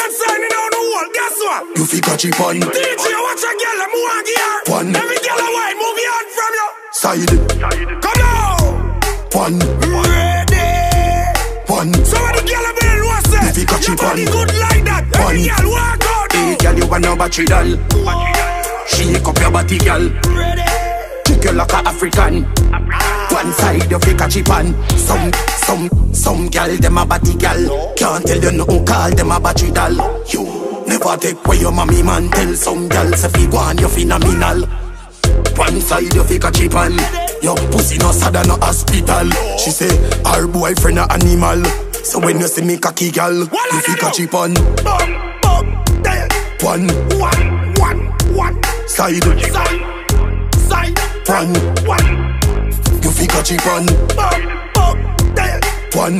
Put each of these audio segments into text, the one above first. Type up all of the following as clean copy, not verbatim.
man signing on the wall. Guess what? You fi catch it on. DJ, watch a girl, I'm one gear. One. Every girl away, move your hand from you. Side. Come now. One. Ready. One. Some of the girl have been what's that? You fi catch Your it body on. good like that. Every One. girl walk out. Hey girl, you want no battery doll. Shake up your body, girl. Ready. Kick you like a African. One side you fi catch it on. Some girl them a body girl. Can't tell you nothing, call them a battery doll. You never take away your mommy man. Tell some girl say fi go on you phenomenal. One side you fi catch it on. Your pussy no sad and no hospital. She say her boyfriend a animal. So when you see me cocky girl, you fi catch it on. One side. One. You fi catch it on. One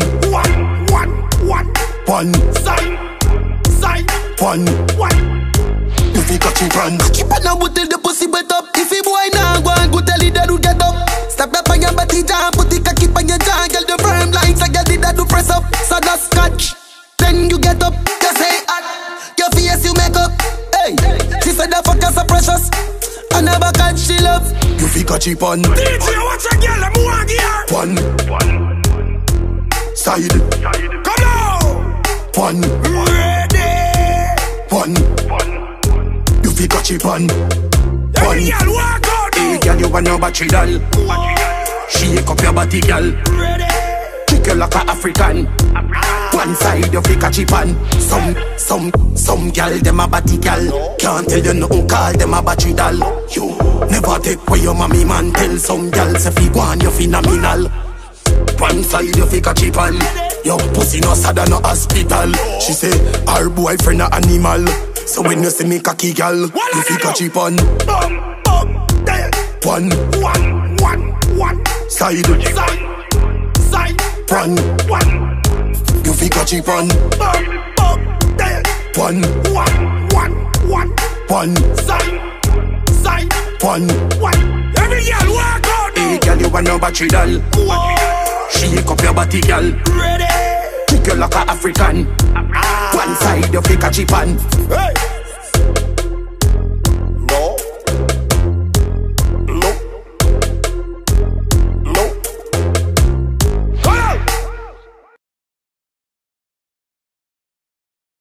you fi catch it on. Keep on now till the pussy wet up. If he boy now go and go tell it that you get up. Step up on your body jam, put the cocky on your jaw. Girl the firm lines, I get it that you press up. So just scotch, then you get up. Just say hot, your face you make up. Hey, she said the fuck is so precious. I never catch she love. You fi catch it on. DJ, watch a girl, I'm one gear. One side. Come now. One. Ready. One. You fi catch it on. Every girl walk out. Hey girl, you want no battery doll. Shake up your body, girl. Ready. Kick you like a African. One side you fi catch it on. Some girl them a body girl. Can't tell you nothing, call them a battery doll. You never take away your mommy man. Tell some girl say fi go on you phenomenal. One side you fi catch it on. Your pussy no sad and no hospital. She say her boyfriend a animal. So when you see me cocky girl, you fi catch it on. One side. One you fi catch it on. One Every girl walk out. hey girl, you want no battery doll. Shake up your body, girl. Ready. Kick you like a African. One side you fi catch it on. Hey.